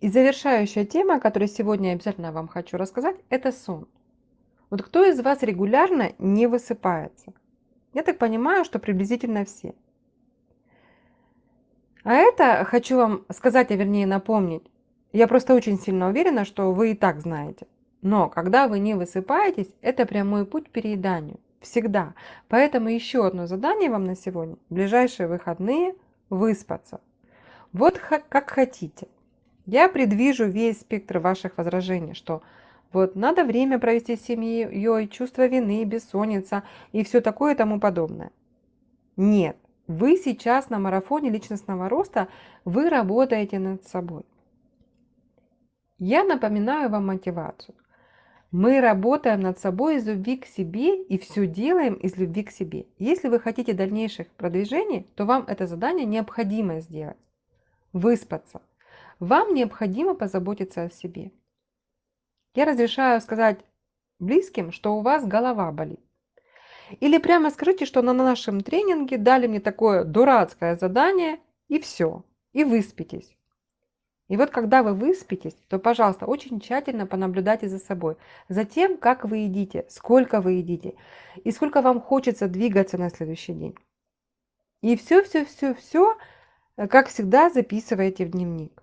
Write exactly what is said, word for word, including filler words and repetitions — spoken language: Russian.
И завершающая тема, которую сегодня я обязательно вам хочу рассказать, это сон. Вот кто из вас регулярно не высыпается? Я так понимаю, что приблизительно все. А это хочу вам сказать, а вернее напомнить. Я просто очень сильно уверена, что вы и так знаете. Но когда вы не высыпаетесь, это прямой путь к перееданию. Всегда. Поэтому еще одно задание вам на сегодня. В ближайшие выходные выспаться. Вот ха- как хотите. Я предвижу весь спектр ваших возражений, что вот надо время провести с семьей, чувство вины, бессонница и все такое и тому подобное. Нет, вы сейчас на марафоне личностного роста, вы работаете над собой. Я напоминаю вам мотивацию. Мы работаем над собой из любви к себе и все делаем из любви к себе. Если вы хотите дальнейших продвижений, то вам это задание необходимо сделать. Выспаться. Вам необходимо позаботиться о себе. Я разрешаю сказать близким, что у вас голова болит. Или прямо скажите, что на нашем тренинге дали мне такое дурацкое задание, и все, и выспитесь. И вот когда вы выспитесь, то, пожалуйста, очень тщательно понаблюдайте за собой, за тем, как вы едите, сколько вы едите, и сколько вам хочется двигаться на следующий день. И все, все, все, все, как всегда, записывайте в дневник.